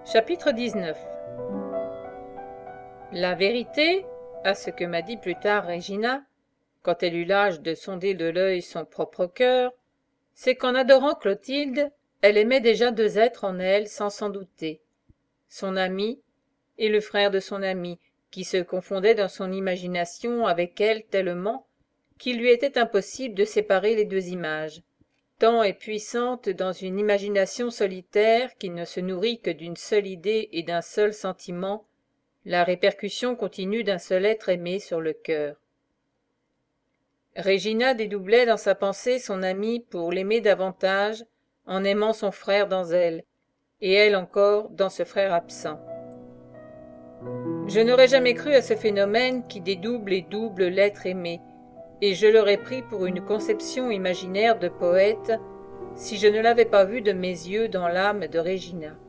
Chapitre 19. La vérité, à ce que m'a dit plus tard Régina, quand elle eut l'âge de sonder de l'œil son propre cœur, c'est qu'en adorant Clotilde, elle aimait déjà deux êtres en elle sans s'en douter, son ami et le frère de son ami, qui se confondaient dans son imagination avec elle tellement qu'il lui était impossible de séparer les deux images. Tant est puissante dans une imagination solitaire qui ne se nourrit que d'une seule idée et d'un seul sentiment, la répercussion continue d'un seul être aimé sur le cœur. Régina dédoublait dans sa pensée son amie pour l'aimer davantage en aimant son frère dans elle, et elle encore dans ce frère absent. Je n'aurais jamais cru à ce phénomène qui dédouble et double l'être aimé, et je l'aurais pris pour une conception imaginaire de poète si je ne l'avais pas vu de mes yeux dans l'âme de Régina.